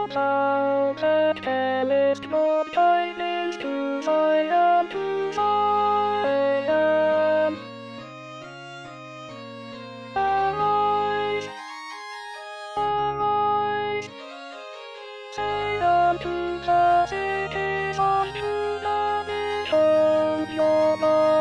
thou that tellest not tidings to Zion, to Zion. Arise, arise, say unto the cities of Judah, behold your God.